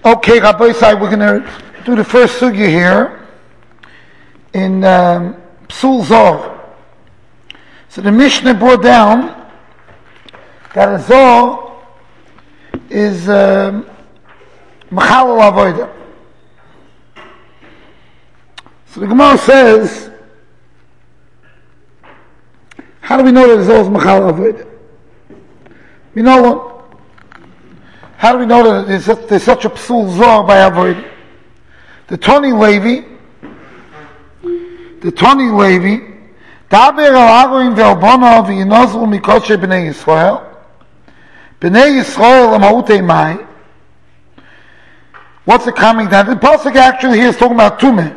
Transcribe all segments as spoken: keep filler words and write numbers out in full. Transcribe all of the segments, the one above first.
Okay, Rabbi Isai, we're going to do the first sugya here in um, Psul Zor. So the Mishnah brought down that a Zor is um, Mechalel Avodah. So the Gemara says, how do we know that a Zor is Mechalel Avodah? We know How do we know that there's such, there's such a psul zor by avoid? The Tony Levi, the Tony Levi, daber al agoim ve'albona v'yinozru mikoshe b'nei Yisrael, b'nei Yisrael l'mautei mai. What's it coming down? The pasuk actually here is talking about tumah.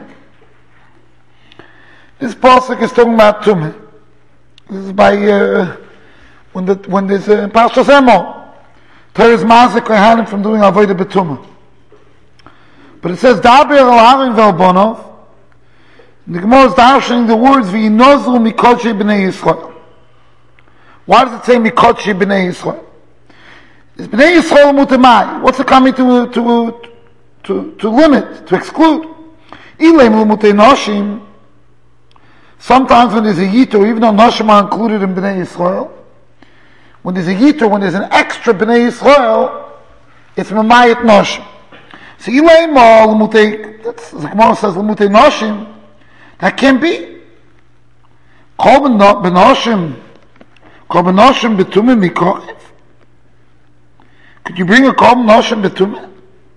This pasuk is talking about tumah. This is by uh, when the when there's a Parshas Emor. Teres mazik lehanim from doing avodah b'tumah. But it says daber al harim ve'albonov. The Gemara is darshaning the words v'yinozru mikoshe b'nei Yisrael. Why does it say mikoshe b'nei Yisrael? It's b'nei Yisrael mutamai. What's it coming to to to to limit, to exclude? Ilem l'mutei noshim. Sometimes when there's a yitur, even though noshim are included in b'nei Yisrael, when there's a yitur, when there's an extra b'nei Yisrael, it's mamayit noshim. So ilay ma l'mutei, that's the Gemara says l'mutei noshim. That can't be. Kol b'noshim, kol b'noshim b'tumim mikorev. Could you bring a kol b'noshim b'tumim?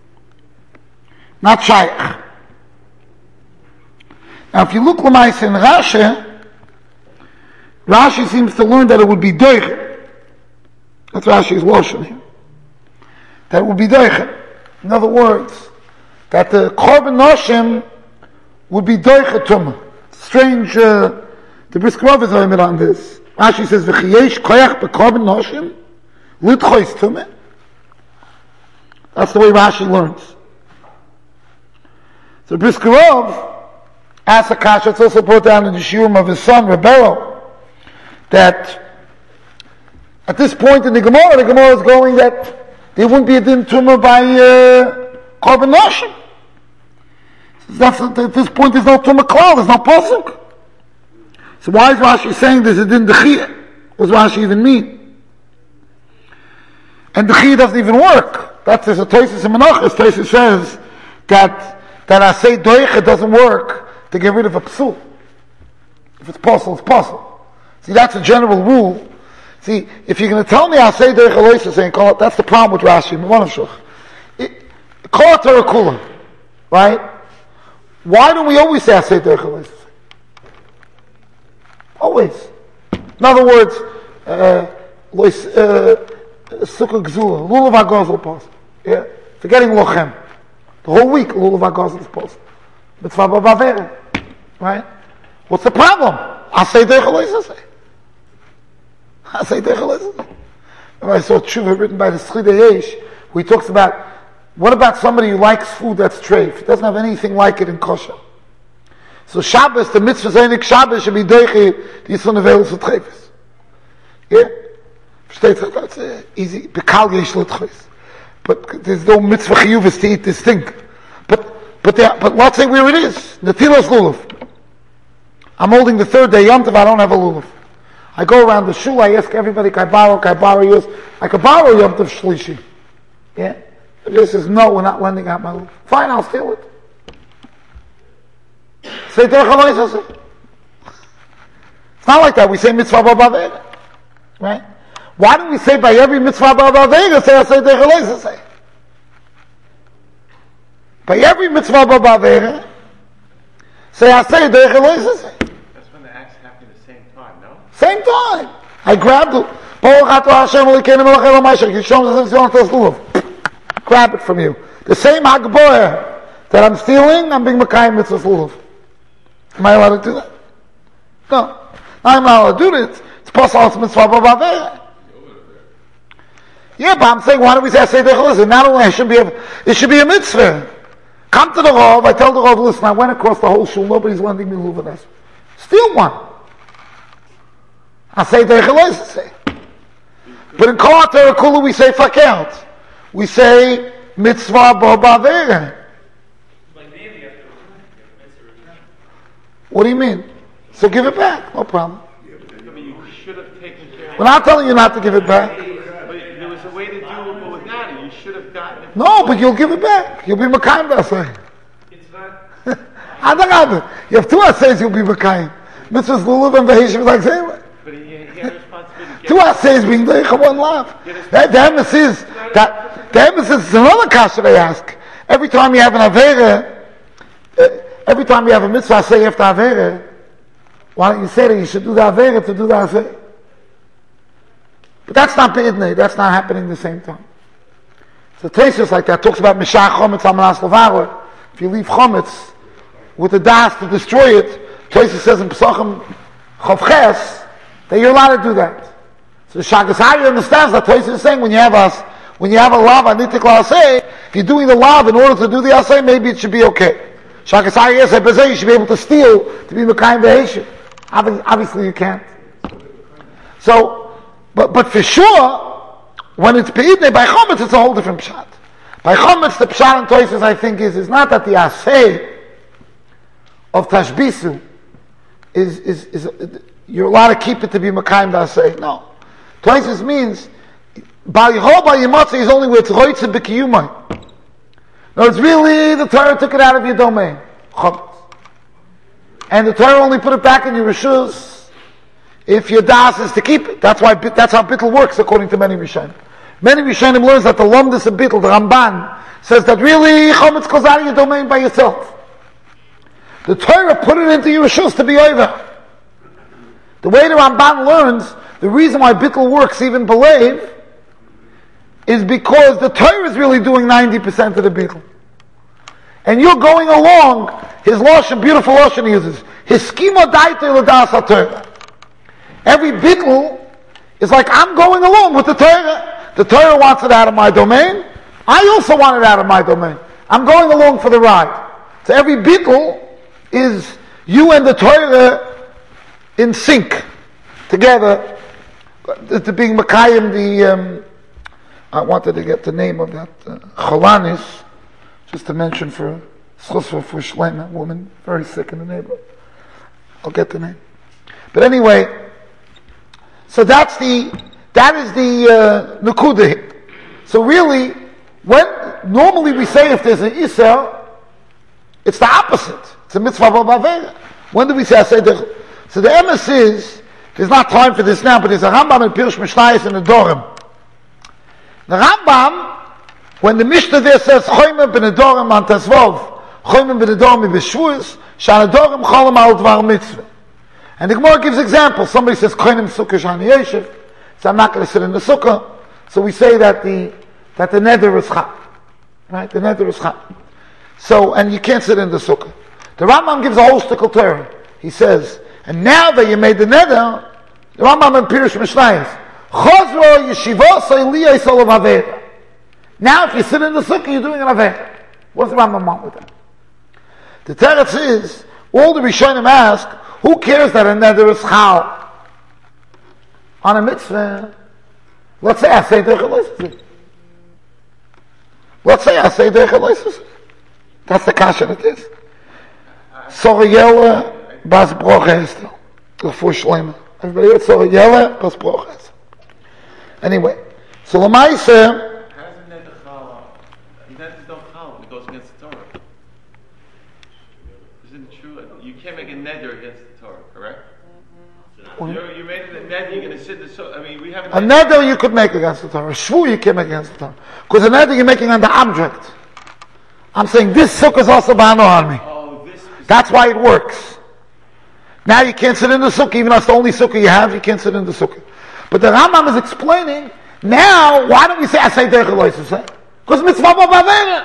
Not shaykh. Now, if you look l'mayis in Rashi, Rashi seems to learn that it would be doicher. That's Rashi's lotion here. That would be doicher. In other words, that the korban noshim would be doicher tumah. Strange. Uh, the Bris Krov is on this. Rashi says, "V'chiyesh koyach bekorban noshim l'tchois tumah." That's the way Rashi learns. So Bris Krov asks a kasha. It's also brought down in the shiurim of his son Rebero that at this point in the Gemara, the Gemara is going that there wouldn't be a din tumah by uh, korban noshim. At this point, there's no tumah klal, there's no pasuk. So why is Rashi saying there's a din dechiyah? What does Rashi even mean? And dechiyah doesn't even work. That's there's a Tosfos in Menachos. Tosfos says that that I say doicha doesn't work to get rid of a psul. If it's possible, it's possible. See, that's a general rule. See, if you're going to tell me I say doicha loisa saying call it, that's the problem with Rashi. Call it terakula, right? Why do we always say I say doicha loisa? Always. In other words, lois sukkah gzula, lulav hagazal pas. Yeah, forgetting lochem. The whole week, lulav hagazal is pas. Mitzvah b'avera, right? What's the problem? I say doicha loisa say. I say doicha loisa say. I saw tshuva written by the Schidei Yesh, who he talks about what about somebody who likes food that's treif? It doesn't have anything like it in kosher. So Shabbos, the mitzvah Zaynik Shabbos should be doichi the Yisron Avelis for treifis. Yeah? Versteht? That's uh, easy. Bekal yesh l'treifis. But there's no mitzvah chiyuvis to eat this thing. But but there, but let's say where it is. Netilas lulav. I'm holding the third day Yom Tov, I don't have a lulav. I go around the shul, I ask everybody, can I borrow, can I borrow yours? I can borrow Yom Tov Shlishi. Yeah? This says, no, we're not lending out my lulav. Fine, I'll steal it. Say doicha. It's not like that. We say mitzvah b'avera, right? Why do we say by every mitzvah b'avera say I say doicha say? By every mitzvah b'avera say I say doicha say. That's when the acts happen at the same time, no? Same time. I grabbed it. Grab it from you. The same hagboyer that I'm stealing, I'm being Makayim mitzvah lulav. Am I allowed to do that? No. I'm not allowed to do this. It's possible it's mitzvah b'avera. Yeah, but I'm saying, why don't we say I say doicha? Not only it should be a, it should be a mitzvah. Come to the Rav, I tell the Rav, listen, I went across the whole shul, nobody's lending me lulav. Steal one. I say doicha say. But in Kol HaTorah Kula we say fuck out. We say mitzvah bo ba'avera. What do you mean? So give it back, no problem. I mean, you should have taken care of We're not telling you not to give it back. But there was a way to do it, but with Nana, you should have gotten it. No, but you'll give it back. You'll be Makayim Asay. It's not. You have two Asays, you'll be Makayim. Mitzvahs Lulav and Vahishim like saying. But he, he had a responsibility. Two Asays being Deicha, one love. That, the emphasis, that, the emphasis is another kasha they ask. Every time you have an Avera, uh, every time you have a mitzvah say after Avera, why don't you say that you should do the Avera to do the Asay? But that's not Be'idnei, that's not happening at the same time. So Taisus like that talks about Mishach Chometz Amanas Levaror. If you leave Chometz with the das to destroy it, Taisus says in Pesachim Chavches that you're allowed to do that. So Shagas Hari understands that Taisus is saying when you have us, when you have a lav anitik la'aseh, if you're doing the lav in order to do the aseh, maybe it should be okay. Shagas Hari says you should be able to steal to be Mekayim V'Heishiv. Obviously you can't. So, but but for sure, when it's Be'idnei by Chometz, it's a whole different pshat. By Chometz, the pshat and Taisus I think is is not that the aseh of Tashbisu is is is, is you're allowed to keep it to be Mekayim V'Aseh. No. Taisus means Bal Yehol Bal Yematzeh is only where it's Roitze B'Kiyumai. No, it's really the Torah took it out of your domain. Chometz. And the Torah only put it back in your Rishus if your das is to keep it. That's why that's how Bittul works according to many Rishonim. Many Rishonim learns that the Lomdus of Bittul, the Ramban, says that really Chometz goes out of your domain by yourself. The Torah put it into your Rishus to be over. The way the Ramban learns, the reason why Bittul works even believe is because the Torah is really doing ninety percent of the Bittul. And you're going along, his Lashon, beautiful Lashon he uses, his schema daite l'das ha-Torah. Every Bittul is like, I'm going along with the Torah. The Torah wants it out of my domain. I also want it out of my domain. I'm going along for the ride. So every Bittul is you and the Torah in sync together. To being Mekayim, the um, I wanted to get the name of that uh, Cholanis, just to mention for Schusva for Shleima, woman very sick in the neighborhood. I'll get the name. But anyway, so that's the that is the uh, Nukudah. So really, when normally we say if there's an Isser, it's the opposite. It's a mitzvah b'avera. When do we say Aseh? So the emes is, there's not time for this now, but there's a Rambam in Pirush Mishnayos in the Dorim. The Rambam, when the Mishnah there says Choyme ben Adorim on Tazvov, Choyme ben Adorim b'Shvuos, Shan Adorim Cholam al Dvar Mitzvah. And the Gemara gives examples. Somebody says Koinim Sukkah Shani Yeshiv, so I'm not going to sit in the Sukkah. So we say that the that the neder is Cham, right? The neder is Cham. So and you can't sit in the Sukkah. The Rambam gives a whole stickle Torah. He says, and now that you made the neder, the Rambam in Pirush Mishnayos, Chozro Yeshivos Eliyah Yisol Avera. Now, if you sit in the sukkah, you're doing an avera. What's the Rambam want with that? The teretz is, all the Rishonim ask, who cares that a neder is chal? On a mitzvah, let's say I say derech. Let's say I say derech. That's the kasha it is. Sorayela bas brocha estel. L'fu shleima. Everybody heard Sorayela bas brocha estel. Anyway, so l'maiseh, goes against the Torah. Isn't it true? You can't make a neder against the Torah, correct? Mm-hmm. You're, you're making a neder, you're going to sit in the so. I mean, we have a neder you could make against the Torah. A shvu you can make against the Torah. Because a neder you're making on the object. I'm saying this sukkah is also bano on me. Oh, this That's why it works. Now you can't sit in the sukkah, even though it's the only sukkah you have, you can't sit in the sukkah. But the Rambam is explaining, now, why don't we say Asay Derech Eloisei? Because mitzvah b'avera.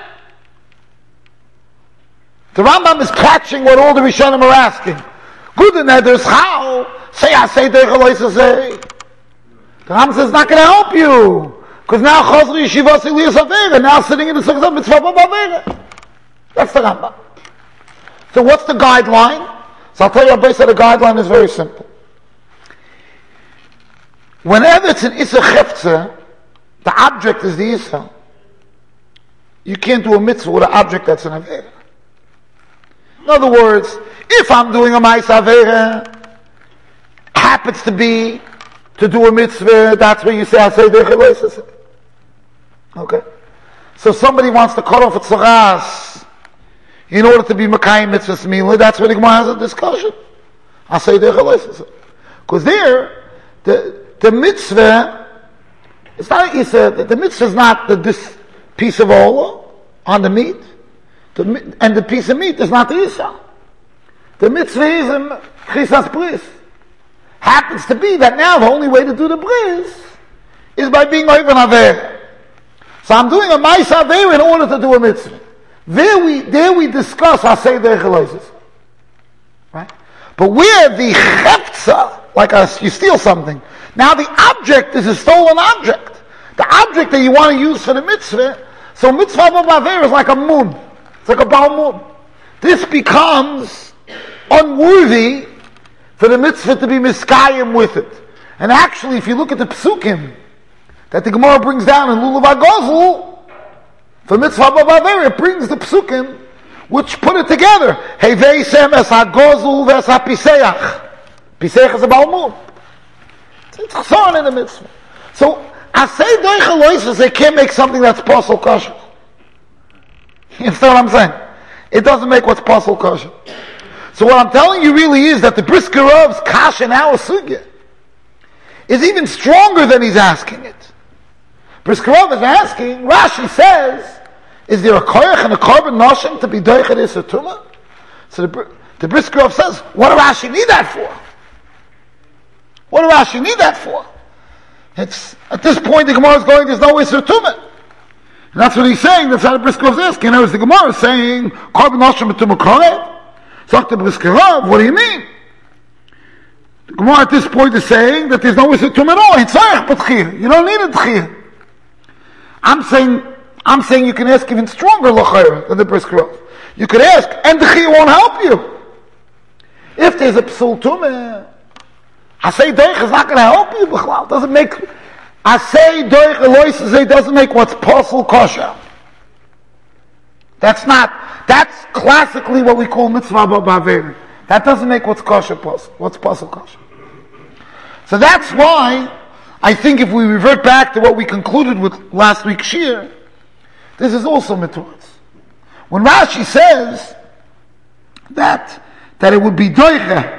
The Rambam is catching what all the Rishonim are asking. Good in there's how? Say Asay Derech Eloisei. The Rambam says it's not going to help you. Because now Chozri Yeshivos Eliyas Avera, now sitting in the sukkah, mitzvah b'avera. That's the Rambam. So what's the guideline? So I'll tell you, Abai said the guideline is very simple. Whenever it's an Issa Chefza, the object is the Issa. you can't do a mitzvah with an object that's an Avera. In other words, if I'm doing a Ma'aseh Avera, happens to be to do a mitzvah, that's where you say, I say, okay? So somebody wants to cut off a tzaras in order to be Makayim mitzvah Mila, that's where the Gemara has a discussion. I say, because there, the, the mitzvah, it's not, you said, the mitzvah is not the, this piece of oil on the meat, the, and the piece of meat is not the Isa. The mitzvah is a chisas bris. Happens to be that now the only way to do the bris is by being over an aver. So I'm doing a ma'aseh aver in order to do a mitzvah. There we, there we discuss asay derech, right? But where the chefza, like a, you steal something, now the object is a stolen object. The object that you want to use for the mitzvah, so mitzvah b'aver is like a moon. It's like a bal moon. This becomes unworthy for the mitzvah to be miskayim with it. And actually, if you look at the psukim that the Gemara brings down in Lulav HaGozel, for mitzvah b'aver, it brings the psukim which put it together. Hey veisem es HaGozel ves HaPiseach. Piseach is a bal moon. It's chassan in the mitzvah. So, asay doicha loises, they can't make something that's posel kosher. You understand what I'm saying? It doesn't make what's posel kosher. So what I'm telling you really is that the Brisker Rav's kash in our sugya is even stronger than he's asking it. Brisker Rav is asking, Rashi says, is there a koyach and a korban noshim to be doichet is a tumah? So the, the Brisker Rav says, what do Rashi need that for? What do Rashi need that for? It's, at this point the Gemara is going, there's no Isser Tumah. And that's what he's saying, that's how the Brisker Rav is asking. Now, the Gemara is saying, korban noshim tumah koyach? Sagt the Brisker Rav, what do you mean? The Gemara at this point is saying that there's no Isser Tumah at all. It's tzarech b'tchiyah. You don't need a tchiyah. I'm saying, I'm saying you can ask even stronger l'chayra than the Brisker Rav. You could ask, and the tchiyah won't help you. If there's a psul tumah, I say doich is not going to help you. It doesn't make, I say doich elois it doesn't make what's possible kosher. That's not, that's classically what we call mitzvah b'aver. That doesn't make what's kosher possible, what's possible kosher. So that's why I think if we revert back to what we concluded with last week's shir, this is also mitzvahs. When Rashi says that that it would be doicha,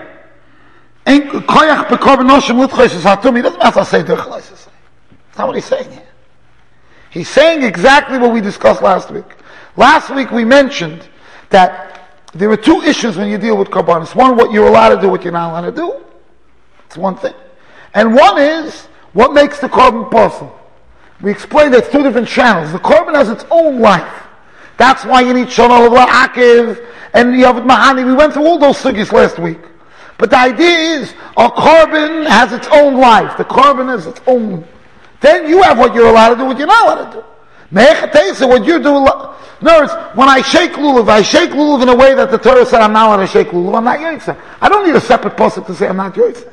koyach bekorban noshim l'tchois hatumi, he doesn't have to say doicha. That's not what he's saying here. He's saying exactly what we discussed last week. Last week we mentioned that there are two issues when you deal with korbanos. One, what you're allowed to do, what you're not allowed to do. It's one thing. And one is, what makes the korban possible? We explained that it's two different channels. The korban has its own life. That's why you need Shonah Akiv and Yavid Mahani. We went through all those sugis last week. But the idea is, a korban has its own life. The korban has its own. Then you have what you're allowed to do, what you're not allowed to do. Mechatesa, what you do. In other words, when I shake lulav, I shake lulav in a way that the Torah said I'm not allowed to shake lulav. I'm not yotzeh. I don't need a separate pasuk to say I'm not yotzeh.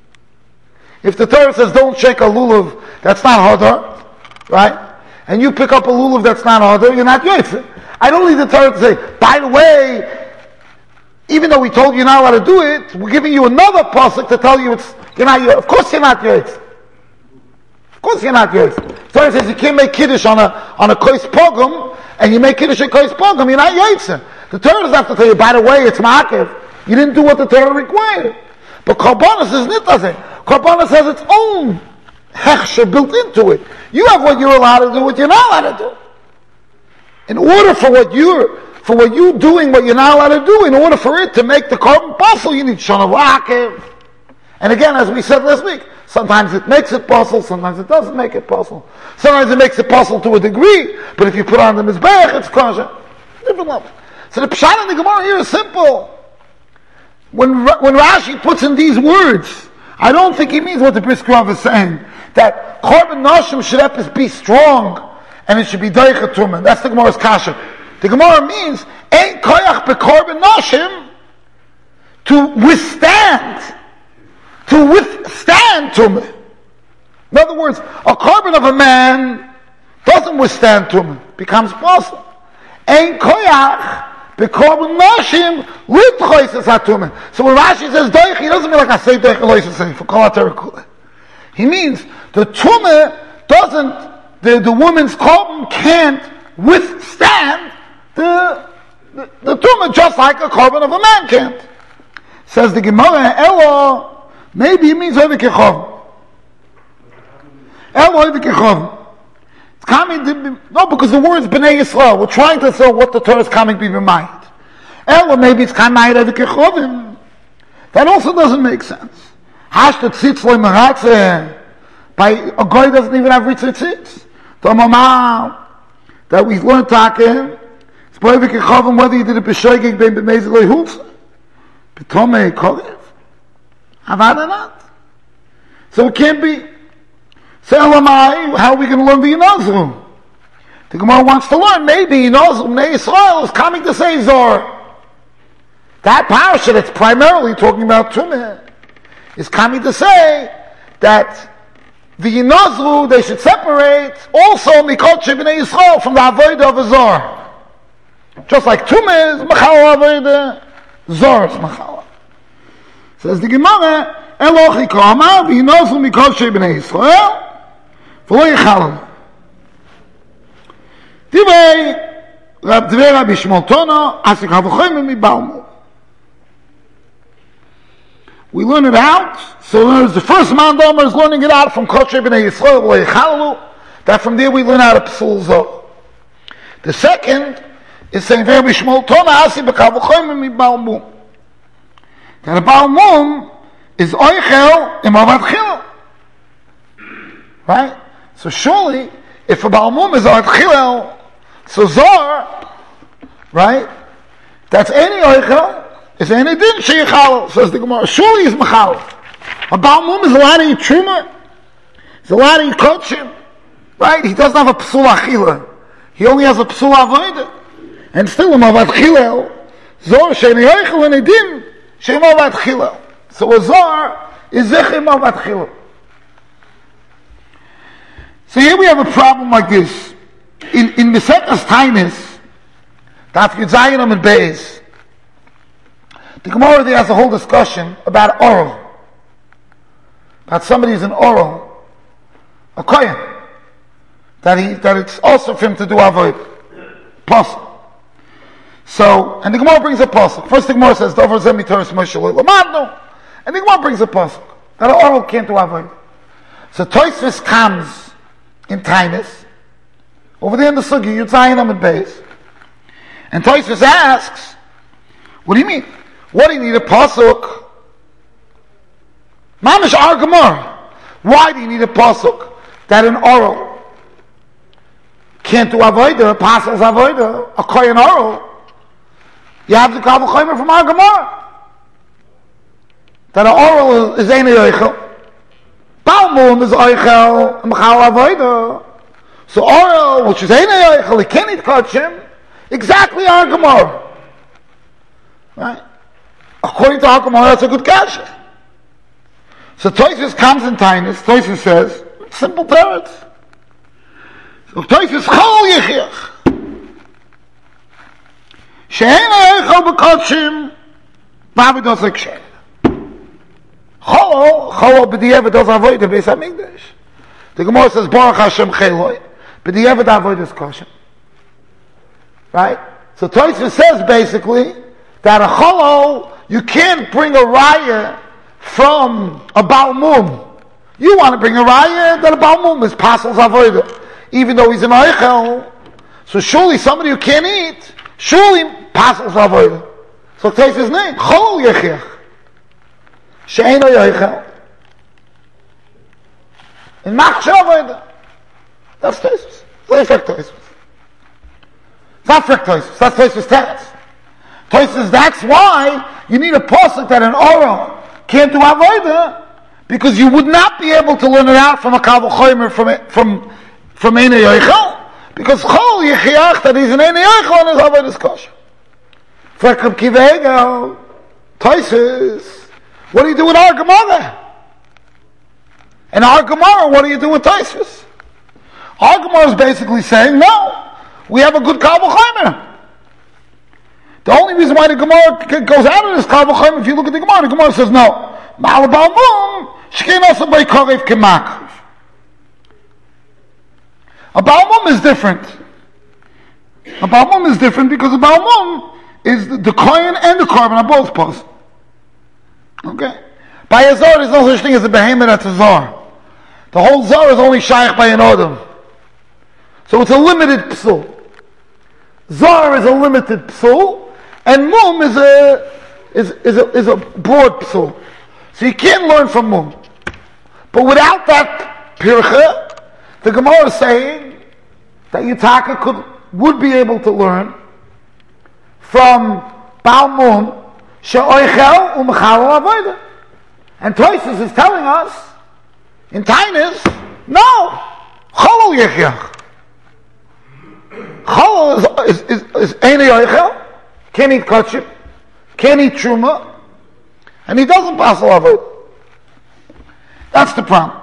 If the Torah says don't shake a lulav, that's not hadar, right? And you pick up a lulav that's not hadar, you're not yotzeh. I don't need the Torah to say, by the way, even though we told you you're not allowed to do it, we're giving you another pasuk to tell you it's you're not. Of course you're not yotzeh. Of course you're not yotzeh. Torah says you can't make kiddush on a on a kois pogum, and you make kiddush a kois pogum. You're not yotzeh. The Torah doesn't have to tell you. By the way, it's ma'akev. You didn't do what the Torah required. But korbanos is nitazeh. Korbanos has its own hechsher built into it. You have what you're allowed to do, what you're not allowed to do. In order for what you're for what you doing, what you're not allowed to do, in order for it to make the korban possible, you need shana v'akev. And again, as we said last week, sometimes it makes it possible, sometimes it doesn't make it possible. Sometimes it makes it possible to a degree, but if you put on the mizbeach, it's kosher. Different level. So the pshat in the Gemara here is simple. When when Rashi puts in these words, I don't think he means what the Brisker Rav is saying, that korban noshim should be strong, and it should be doicha tumah. That's the Gemara's kasha. The Gemara means, ein koyach bekorban noshim, to withstand, to withstand tumah. In other words, a korban of a man doesn't withstand tumah, becomes possible. Ein koyach bekorban nashim litchois es hatumen. So when Rashi says doich, he doesn't mean like I say doich elois say for kol haterakule. He means the tumah doesn't, the, the woman's korban can't withstand the the, the tumah just like a korban of a man can't. Says the Gemara, Elo, maybe it means over kechov. Elo over kechov. It's coming to, no, because the word is Bnei Yisrael. We're trying to say what the Torah is coming to be reminded. Elo, maybe it's coming over kechovim. That also doesn't make sense. Hashta tzitz loy meratze. By a guy doesn't even have ritzitzitz. The mama that we learned talking, it's by over kechovim whether you did it b'shoigig bein b'meiz loy hulsa. B'tomei kolev. Avada not. So it can't be. So Elamai, how are we going to learn the Yinazru? The Gemara wants to learn, maybe Yinazru, Bnei Yisrael is coming to say Zor. That parasha that's primarily talking about Tumah is coming to say that the Yinazru, they should separate also Mikol Bnei Yisrael from the Avodah of a Zor. Just like Tumah is Machal Avodah, Zor is Machal. Says the Gemara, Elochi Kama, Yinazru Mikol Bnei Yisrael, V'lo Yichalel. Divrei Divrei Rabbi Shmuel Tono, Asik Havochim Mi Balmu. We learn it out. So there's the first Mandomer is learning it out from Kosher B'nei Yisrael V'lo Yichalelu. That from there we learn out of Psul Zoh. The second is saying Rabbi Shmuel Tono, Asik Havochim Mi Balmu. That a Balmum is Oichel Im Avad Chilel. Right? So surely, if a Balmum is Avad Chilel, so Zor, right? That's any Oichel, is any Din Sheichal, says the Gemara. Surely is Machal. A Balmum is a lot of Truma, is a lot of Kochim, right? He doesn't have a Psul Achila. He only has a Psul Avodah. And still, in Avad Chilel, Zor, Sheini Oichel, and a Din, Shein Avad Chilel. So a Zor is Zechim Avad Chilel. So here we have a problem like this. In in Mesekas Tainis, Daf Yud Zayin Amud Beis, the Gemara there has a whole discussion about oral. That somebody is an oral, a kohen, that he that it's also for him to do avoid. Pasuk. So, and the Gemara brings a pasuk. First the Gemara says, "Dover zeh mitoras Moshe lo lamadnu," and the Gemara brings a pasuk that an oral can't do avoid. So Tosfos comes in Tainus, over there in the Sugi, Yud Zayin Amud Beis, and Tosfos asks, "What do you mean? What do you need a pasuk? Mamish Ar Gemara. Why do you need a pasuk that an oral can't do avodah, a pasul's avodah, a kohen oral? You have the Kavul Chomer from Ar Gemara that an oral is ein yoichel." Balmum is oichel, mechal avodah. So oral, which is ein oichel, he can't eat kachim, exactly our Gemara. Right? According to our Gemara, that's a good kasha. So Tosfos comes in Tainus, Tosfos says, simple parrots. So Tosfos chol yichich. She'ein oichel b'kachim, b'avidos l'kshem. Chol, chol b'di'evet does avoid the Beis HaMikdash. The Gemara says, Baruch Hashem cheloi, b'di'evet avoid is kosher. Right? So Tosfos says basically that a chol, you can't bring a raya from a Balmum. You want to bring a raya that a Balmum is pasul's avoid, even though he's an oichel. So surely somebody who can't eat, surely pasul's avoid. So Tosfos name, chol yechich. She'ein yoichel. In Machshel avodah. That's Tosfos. That's not Tosfos. It's not Frick Tosfos. That's Tosfos teretz. Tosfos, that's why you need a pasuk that an oral can't do avodah, because you would not be able to learn it out from a Kavul Chomer from from from ein yoichel, because chol yichiach that he's an ein yoichel and his avodah is kosher. Frick Kivego, Tosfos. What do you do with our Gemara? And our Gemara, what do you do with Tosfos? Our Gemara is basically saying, no, we have a good Kavul Chomer. The only reason why the Gemara goes out of this Kal V'chomer, if you look at the Gemara, the Gemara says no. Ma'al Baal Mum, shkein also by Korev Kemakriv. A Baal Mum is different. A Baal Mum is different because a Baal Mum is the, the Kohen and the Korban are both posed. Okay? By a Zor, there's no such thing as a behemoth that's a Zor. The whole Zor is only Shaykh by an Odom. So it's a limited Psul. Zor is a limited Psul, and Mum is a, is, is a, is a broad Psul. So you can't learn from Mum. But without that Pircha, the Gemara is saying that Yitaka could, would be able to learn from Baal Mum, She'oichel u'mechal avodah. And Tosfos is telling us, in Tainis, no, Cholol Yechyach. Cholol is, is, is, is Einei Oichel, can't eat kachim, can't eat truma, and he doesn't pass a avodah. That's the problem.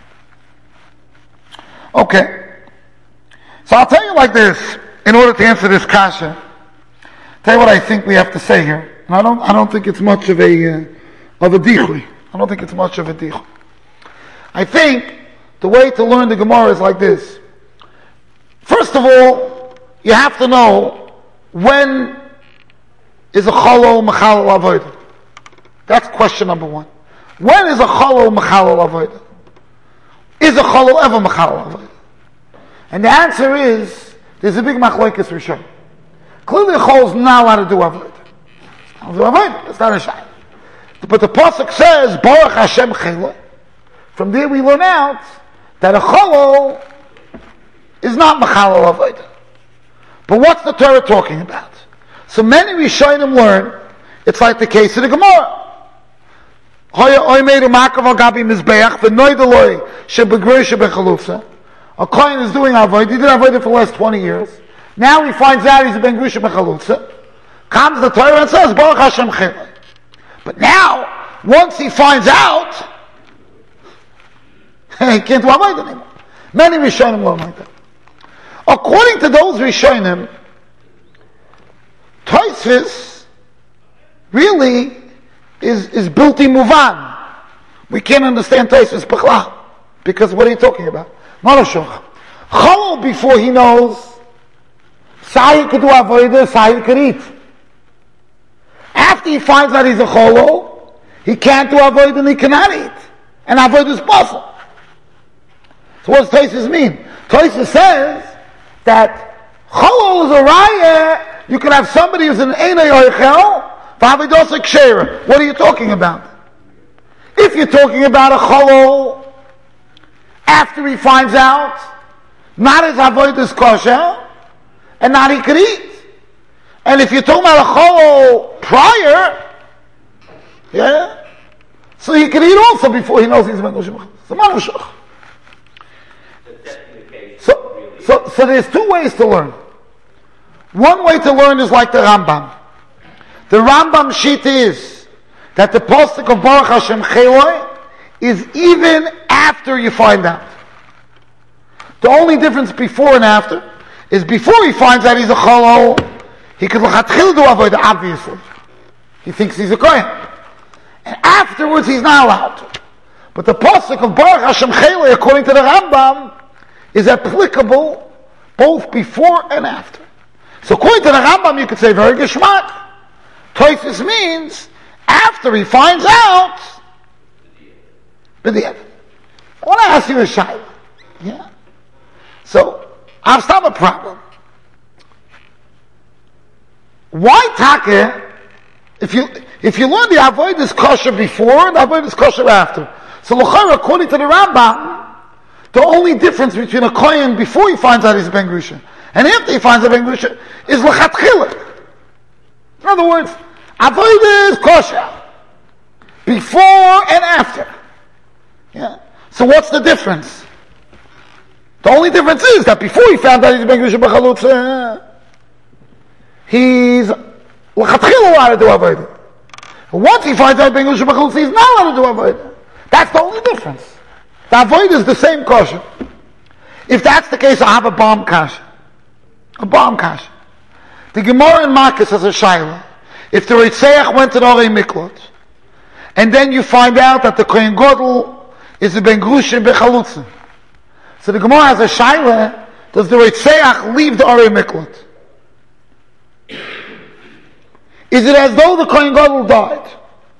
Okay. So I'll tell you like this, in order to answer this kasha, tell you what I think we have to say here. And I don't, I don't think it's much of a, uh, of a dichui. I don't think it's much of a dichui. I think the way to learn the Gemara is like this. First of all, you have to know when is a cholol mechalel avodah. That's question number one. When is a cholol mechalel avodah? Is a cholol ever mechalel avodah? And the answer is, there's a big machlokes rishon. Clearly a cholol is not allowed to do avodah. It's not a shayla. But the pasuk says, Baruch Hashem Chelo. From there we learn out that a cholol is not mechalel avodah. But what's the Torah talking about? So many Rishonim learn, it's like the case of the Gemara. A Kohen is doing avodah. He did avodah for the last twenty years. Now he finds out he's a ben grusha bechalutza. Comes the Torah and says, Baruch Hashem Chelo. But now, once he finds out, he can't do avodah anymore. Many Rishonim learn like that. According to those Rishonim, Tosfos really is, is built in Muvan. We can't understand Tosfos B'chlal. Because what are you talking about? Marashach. Cholol before he knows, Sahi could do avodah, Sahi could eat. After he finds out he's a Cholol, he can't do avodah and he cannot eat. And avodah is possible. So what does Tosfos mean? Tosfos says that Cholol is a raya. You can have somebody who's an Einei Oichel, v'avidos kshera. What are you talking about? If you're talking about a Cholol, after he finds out, not his avodah is kosher, and not he could eat. And if you're talking about a Cholol prior, yeah, so he can eat also before he knows he's ben grusha bechalutza. So, so, so there's two ways to learn. One way to learn is like the Rambam. The Rambam sheet is that the pasuk of Baruch Hashem Chelo is even after you find out. The only difference before and after is before he finds out he's a Cholol, he could l'chatchil do avodah, obviously. He thinks he's a Kohen. And afterwards he's not allowed to. But the pasuk of Baruch Hashem Chelo, according to the Rambam, is applicable both before and after. So according to the Rambam, you could say very geschmack. Tosfos means after he finds out. But the I want to ask you a shayla. Yeah. So I've stopped a problem. Why take? If you if you learn the avodah is kosher before, the avodah is kosher after. So l'chayra, according to the Rambam, the only difference between a kohen before he finds out he's ben grusha and after he finds out ben grusha is l'chatchila. In other words, avodah is kosher before and after. Yeah. So what's the difference? The only difference is that before he found out he's ben grusha bechalutza, he's l'chatchila allowed to do avodah. Once he finds out ben grusha bechalutza, he's not allowed to do avodah. That's the only difference. The avodah is the same kosher. If that's the case, I have a bomb kasha. A bomb kasha. The Gemara in Makkas has a shaila. If the Ritzeach went to the Orei Miklot, and then you find out that the Kohen Gadol is a Ben Grushin Bechalutzin. So the Gemara has a shaila, does the Ritzeach leave the Orei Miklot? Is it as though the Kohen Gadol died?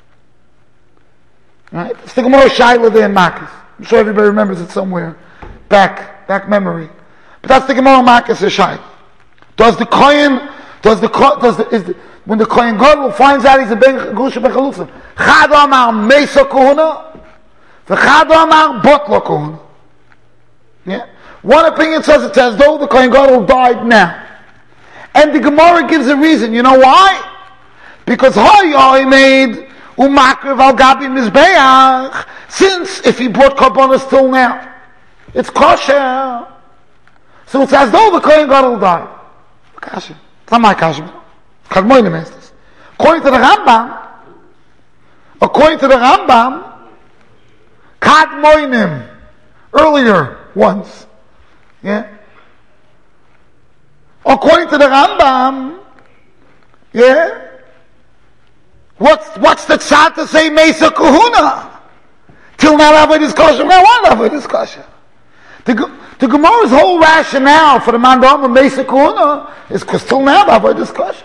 Right? It's the Gemara shaila there in Makkas. I'm sure everybody remembers it somewhere. Back, back memory. But that's the Gemara Makkas is shaila. Does the Kohen, does the, does the, is the, when the Kohen Gadol finds out he's a Ben Grusha Bechalutzin, Chad Amar Mesa Kohuna, V'Chad Amar Botla Kohuna. Yeah? One opinion says it's as though the Kohen Gadol died now. And the Gemara gives a reason. You know why? Because Hayai made Umakriv al Gabi Mizbeach, since if he brought Karbonos till now, it's kosher. So it's as though the Kohen Gadol died. Kasha. It's not my kasha. According to the Rambam, according to the Rambam, Kadmoinim, earlier ones, yeah. According to the Rambam, yeah. What's what's the tzad to say Mesa Kahuna? Till now, Avodah is kosher. Now, what Avodah is kosher? The the Gemara's whole rationale for the mandam of Mesa Kahuna is because till now, Avodah is kosher.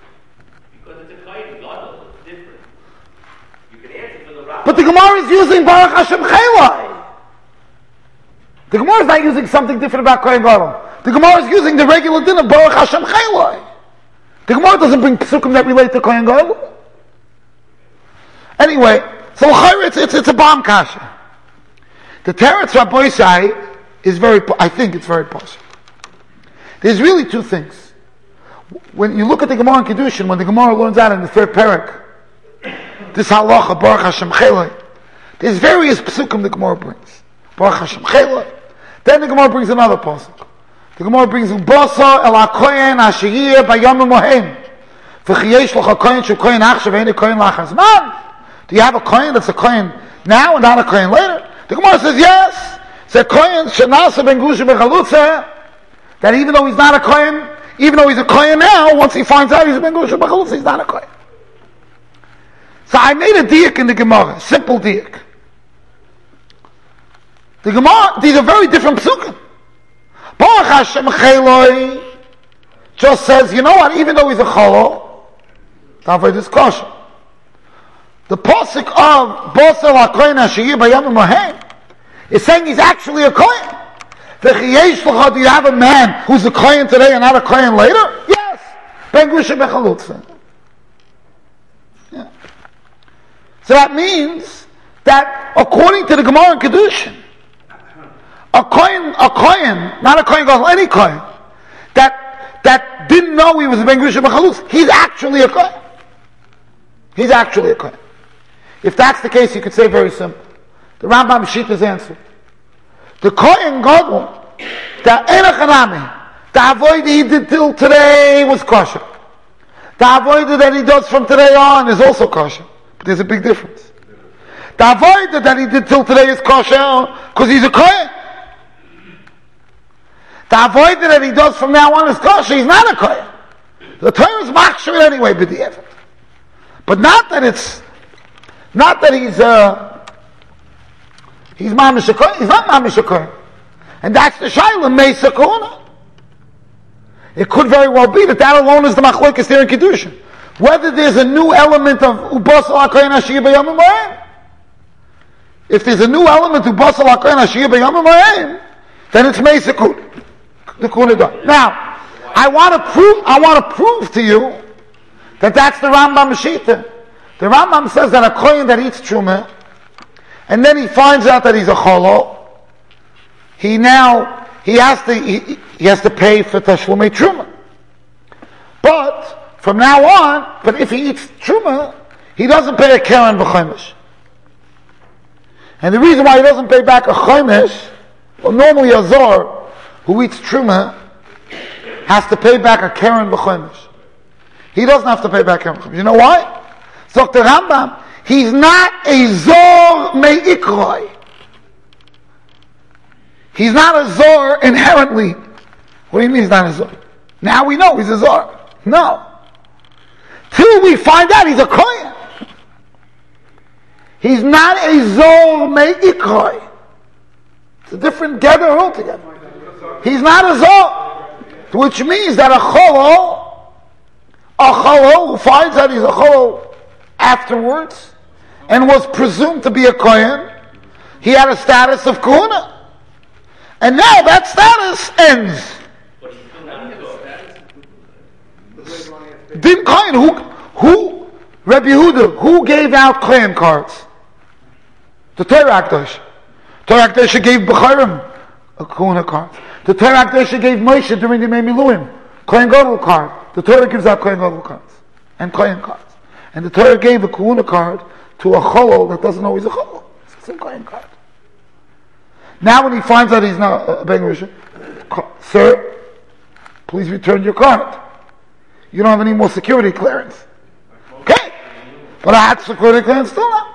But the Gemara is using Baruch Hashem Chelai. The Gemara is not using something different about Kohen Gadol. The Gemara is using the regular din of Baruch Hashem Chelai. The Gemara doesn't bring psukim that relate to Kohen Gadol. Anyway, so it's, it's, it's a bomb kasha. The Teretz Rabbi Yisai is very, I think it's very possible. There's really two things. When you look at the Gemara in Kedushin, when the Gemara learns out in the third parak, this halacha, Baruch Hashem Chelai. There's various psukim the Gemara brings. Baruch Hashem Chelai. Then the Gemara brings another pasuk. The Gemara brings Ubasa el HaKoyen Ashiyeh Bayom Mohem. V'chiyesh l'cha Koyen shu Koyen Achshav Ein Koyen Lachas Man. Do you have a Koyen that's a Koyen now and not a Koyen later? The Gemara says yes. It's a Koyen Shenasa Ben Grusha Bechalutza. That even though he's not a Koyen, even though he's a Koyen now, once he finds out he's a Ben Grusha Bechalutza, he's not a Koyen. So I made a diak in the Gemara, simple diak. The Gemara, these are very different psukim. Baruch Hashem Cheloi just says, you know what, even though he's a cholo, Tavod is kosher. The pasuk of Bosel HaKoyen Ashiyeh Bayam Mohem is saying he's actually a kohen. Do you have a man who's a kohen today and not a kohen later? Yes. Ben Grusha Bechalutza. So that means that according to the Gemara in Kedushin, a kohen, a kohen, not a kohen gadol, any kohen, that that didn't know he was a Ben Grusha Bechalutz, he's actually a kohen. He's actually a kohen. If that's the case, you could say very simple. The Rambam Shita's answer. The kohen gadol, the enochanami, the avodah he did till today was kosher. The avodah that he does from today on is also kosher. There's a big difference. The avodah that he did till today is kosher because he's a kohen. The avodah that he does from now on is kosher. He's not a kohen. The Torah is machshir anyway, b'di'evet. But not that it's, not that he's uh, he's mamish a kohen. He's not mamish a kohen, and that's the shayla meisa kohuna. It could very well be that that alone is the machlokes there in Kedushin. Whether there's a new element of Ubasal HaKoyen Ashiyeh B'Yom Mohem, if there's a new element of Ubasal HaKoyen Ashiyeh B'Yom Mohem, then it's Meisa the Kunida. Now, I want to prove, I want to prove to you that that's the Rambam Shita. The Rambam says that a Kohen that eats Truma, and then he finds out that he's a Cholo, he now, he has to, he, he has to pay for Tashlumei Truma. But, from now on, but if he eats Truma, he doesn't pay a Keren B'Chomesh. And the reason why he doesn't pay back a Chomesh, well, normally a Zor who eats Truma has to pay back a Keren B'Chomesh. He doesn't have to pay back Keren B'Chomesh. You know why? So the Rambam, he's not a Zor Me'ikroi. He's not a Zor inherently. What do you mean he's not a Zor? Now we know he's a Zor. No. Till we find out he's a kohen. He's not a zor me'ikoi. It's a different gather altogether. He's not a zor, which means that a cholol, a cholol who finds out he's a cholol afterwards and was presumed to be a kohen, he had a status of kahuna. And now that status ends. Din Kohen, who, who, Rabbi Yehuda, who gave out Kohen cards? The Torah Akdosh. Torah Akdosh gave Becharim a Kahuna card. The Torah Akdosh gave Moshe during the Mei Miluim Kohen Gadol card. The Torah gives out Kohen Gadol cards and Kohen cards. And the Torah gave a Kahuna card to a Cholol that doesn't know he's a Cholol. It's the same Kohen card. Now when he finds out he's not a Ben Rishon, sir, please return your card. You don't have any more security clearance. Okay. But I had security clearance still now.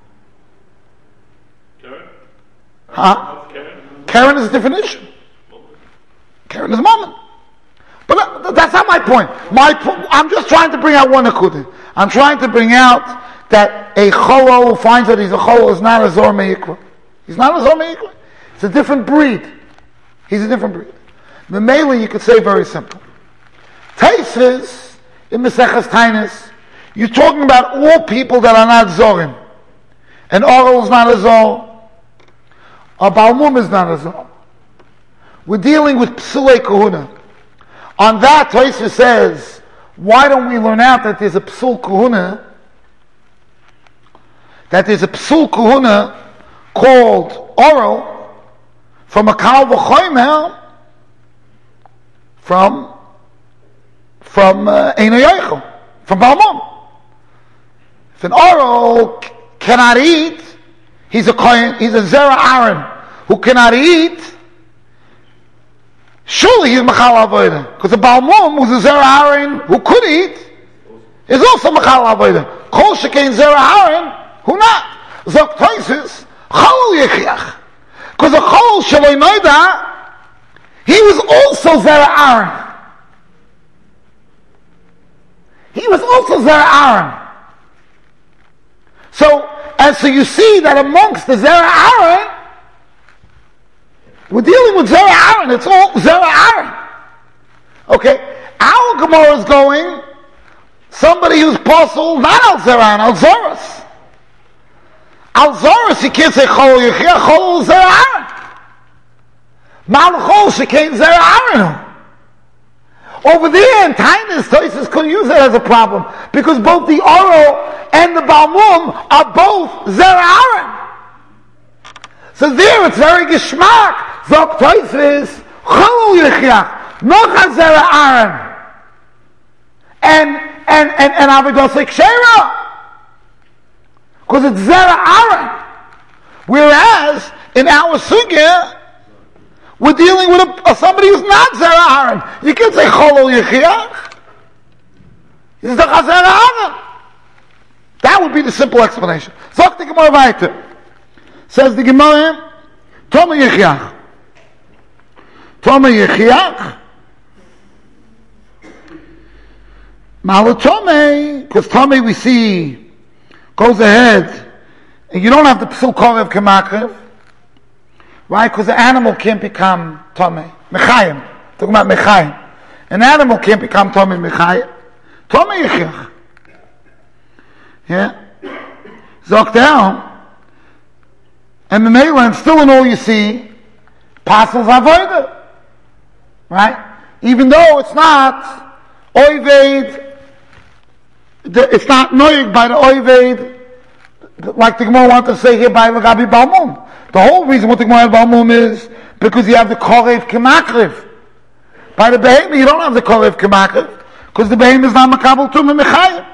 Karen? Huh? Karen? Karen is a different issue. Karen is Mammon. But uh, that's not my point. My po- I'm just trying to bring out one akudah. I'm trying to bring out that a cholol who finds that he's a cholol is not a zor me'ikra. He's not a zor me'ikra. It's a different breed. He's a different breed. The Mele you could say very simple. Taisus in Meseches Tainis, you're talking about all people that are not zorim. And Oral is not a zor. A Balmum is not a zor. We're dealing with Psulei Kahuna. On that, Taisus says, why don't we learn out that there's a Psul Kahuna, that there's a Psul Kahuna called Oral, from a Kal V'choymer, from from Eino Yoichel, from Balmum. If an Oral c- cannot eat, he's a kohen, he's a Zera Aaron who cannot eat. Surely he's Machal Avodah, because a Balmum who's a Zera Aaron who could eat is also Machal Avodah. Kol Shekein Zera Aaron who not. Zok Taisus Chalul Yechiach. Because a Chol Shaloi Noida, he was also Zera Aaron. He was also Zera Aaron. So, and so you see that amongst the Zera Aaron, we're dealing with Zera Aaron. It's all Zera Aaron. Okay? Our Gemara is going, somebody who's possible, not Al Zera Aaron, Al Zoros. Al Zoros, you can't say Chol Yechia, Chol Zera Aaron. Mal Chol, she can't Zera Aaron. Over there in Tainus, Tosis couldn't use it as a problem because both the Oro and the Balmum are both Zera Aaron. So there it's very geschmack. Zok Tosis, Chol Yechiach, Nocha Zera Aaron. And, and, and, and Avidosik Shera. Because it's Zera Aaron. Whereas, in our Sugya, we're dealing with a, a, somebody who's not Zera Aaron. You can't say Cholol Yechiach. It's the Zera Aaron. That would be the simple explanation. Zok the Gemara weiter. Says the Gemara, Toma Yechiach. Toma Yechiach. Malatome, because Tome we see goes ahead, and you don't have the Psul Korev Kemakev, right? Because the animal can't become Tome. Mechayim. Talking about Mechayim. An animal can't become Tome Mechayim. Tome Yechiach. Yeah? Zok down. And the Meilan, still in all you see, Pasels Avodah. Right? Even though it's not Oived, it's not Noyig by the Oived, like the Gemara wants to say here by Lagabi Balmum. The whole reason what the Gemara Balmum is because you have the Korev Kemakriv. By the Behem, you don't have the Korev Kemakriv because the Behem is not Makabel Tum Mechayim.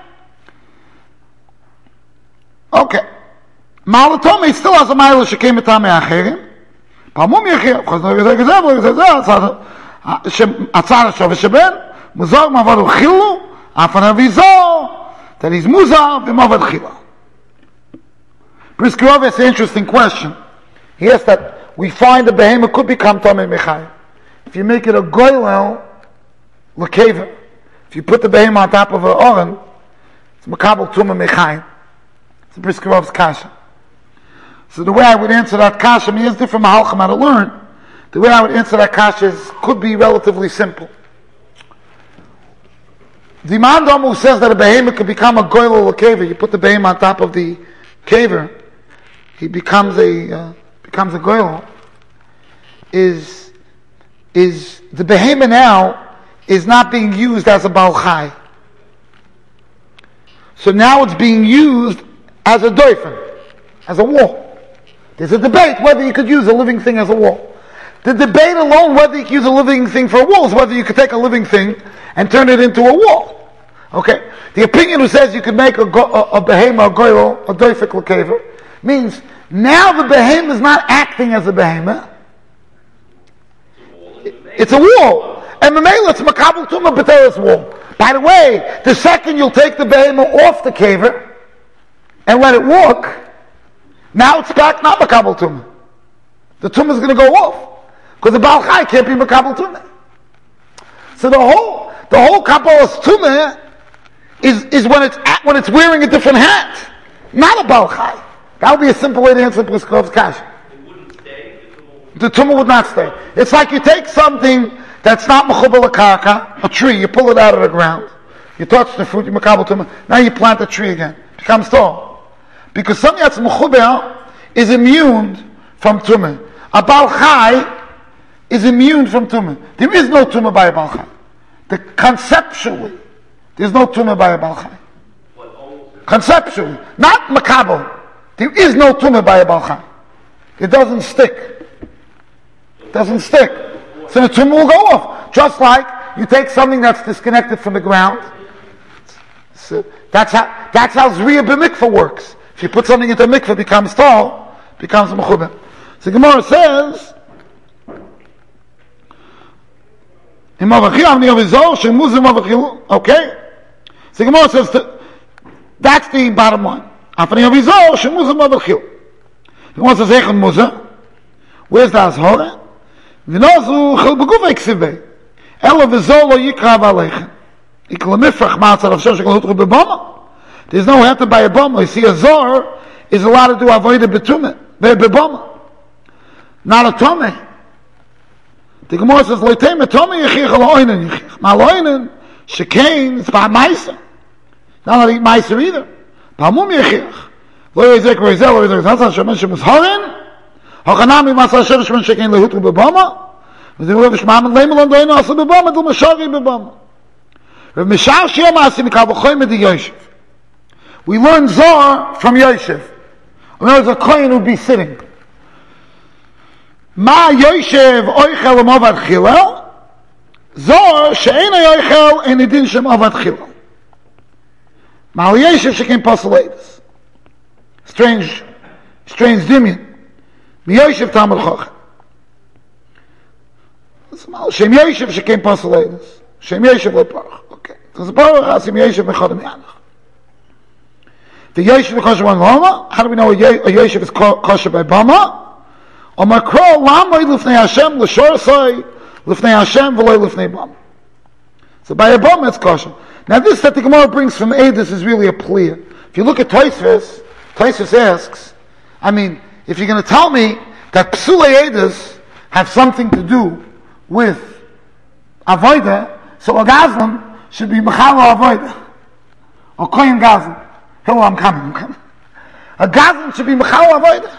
Okay. Malatome still has a mile Shekem Etame Acherim. Balmum Yechir, because no Gezeh Gezeh Gezeh Atzar Shov Sheben Muzar Mavadu Chilu Afan Avizor that he's Muzar V'Mavad Chila. Briskirov has an interesting question. He asks that we find the behemoth could become Tomei Mechayim. If you make it a Goylel, L'Keva, if you put the behemoth on top of an oren, it's makabel tumah mechayim. It's a Briskarov's kasha. So the way I would answer that kasha, I mean, it's different mahalchim how to learn. The way I would answer that kasha is, could be relatively simple. The Imam Damu says that a behemoth could become a goyel or a kaver. You put the behemoth on top of the kaver, he becomes a uh, becomes a goyel. Is is the behemoth now is not being used as a Baal Chai. So now it's being used as a doifen, as a wall. There's a debate whether you could use a living thing as a wall. The debate alone whether you could use a living thing for a wall is whether you could take a living thing and turn it into a wall. Okay? The opinion who says you could make a, go, a, a behemoth, a goyel, a doifik l'kever, means now the behemoth is not acting as a behemoth. It's a wall. And Mamela, it's makabel tumah b'teres wall. By the way, the second you'll take the behemoth off the kever and let it walk, now it's back not makabel tumah. The tumah is going to go off. Because the Baal Chai can't be makabel tumah. So the whole, the whole kabbalas tumah is, is when it's at, when it's wearing a different hat. Not a Baal Chai. That would be a simple way to answer Briskarov's kasha. It wouldn't stay? The tumah would not stay. It's like you take something that's not mechubal karka, a tree, you pull it out of the ground, you touch the fruit, you makabel tumah, now you plant a tree again. It becomes tall. Because something that's mechubal is immune from tumah. A Baal Chai is immune from tumah. There is no tumah by a Baal Chai. The, conceptually, there's no tumah by a Baal Chai. Conceptually, not makabel. There is no tumah by a Baal Chai. It doesn't stick. It doesn't stick. So the tumah will go off. Just like you take something that's disconnected from the ground. So that's how that's how Zriya b'mikvah works. If you put something into a mikvah, it becomes tall, it becomes mechubah. So Gemara says, okay? So Gemara says, that's the bottom line. Gemara says, where's the Azhora? ונוזו חל בגוף הקסיבי אלא וזו לא יקרא ועליכם יקל מפרח מעצר עכשיו שכל הותרו בבומה. There's no have to buy a boma. You see, a zor is allowed to do avoida betumah beboma, not a tomei. The Gemara says loitei tomei yichich ala oinen yichich ma loinen shekain it's by ma'isa, not to eat ma'isa either. Pamum yichich lo yizek v'yizel lo yizek zatzah shemen shemuzharin hachanami masah shemen shemen shekain lehutru beboma v'zim lev shma'amen leimelon doinu asa beboma dil mashari beboma. Rav Mishal Shiyam Asi Mikal V'choy Medi Yoshev. We learn Zohar from Yoshev. In other words, a kohen would be sitting. Ma Yoshev Oichel Amovad Chilel. Zohar She'en Oichel En Edin Shem Avad Chilel. Ma Yoshev She'ken Posel Eidos. Strange, strange dimion. Mi Yoshev Tamar Chochem. Shem Yoshev She'ken Posel Eidos. Shem Yoshev Leparach. Okay. So the Baruch Hasim Yoshev Mechodem Yanach. The Yoshev is kosher by Bama. How do we know a Yoshev is kosher by Bama? Or Makro Lamoy Lifnei Hashem L'Shor Soy Lifnei Hashem V'Loy Lifnei Bama. So by a Bama it's kosher. Now this that the Gemara brings from Eidos is really a plea. If you look at Tosfos, Tosfos asks, I mean, if you're going to tell me that Psulei Eidos have something to do with Avodah, so a Gazlan should be Mechala Avodah. Or Kohen Gazlan. Hello, I'm coming, I'm coming. A Gazlan should be Mechala Avodah.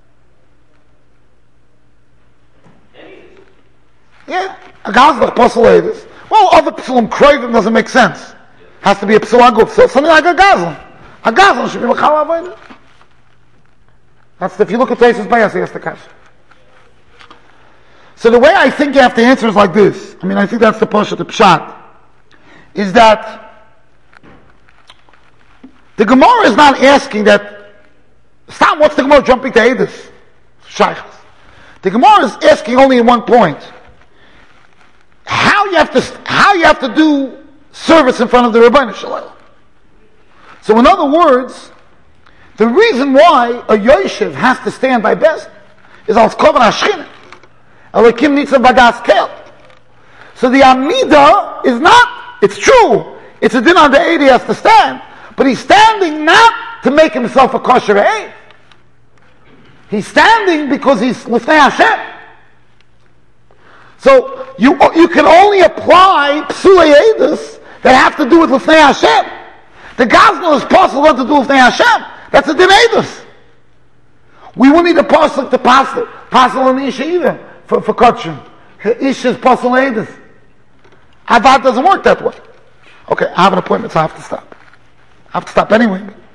Yeah, a Gazlan, Apostle Eidos. Well, other Psulim Kroivim doesn't make sense. Has to be a Psul Aguf. So something like a Gazlan. A Gazlan should be Mechala Avodah. That's the, if you look at Tosfos Bayas, he has the question. So the way I think you have to answer is like this. I mean, I think that's the Pasha, the Pshat. Is that the Gemara is not asking that, stop, what's the Gemara jumping to Eidos? Shaykhs. The Gemara is asking only in one point. How you have to, how you have to do service in front of the Rebbeinu Shalom. So in other words, the reason why a Yoshev has to stand by Bezdin is als Kovan HaShchina. Elokim Nitzav Bagas Kel. So the Amida is not it's true. It's a din on the eight he has to stand. But he's standing not to make himself a kosher eight. He's standing because he's Lifnei Hashem. So you you can only apply psulei edus that have to do with Lifnei Hashem. The Gazno is possible to do Lifnei Hashem. That's a din edus. We will need a pasuk to pass it. Pasuk on the Isha either for for kachim. Isha is pasuk edus. Avad doesn't work that way. Okay, I have an appointment, so I have to stop. I have to stop anyway.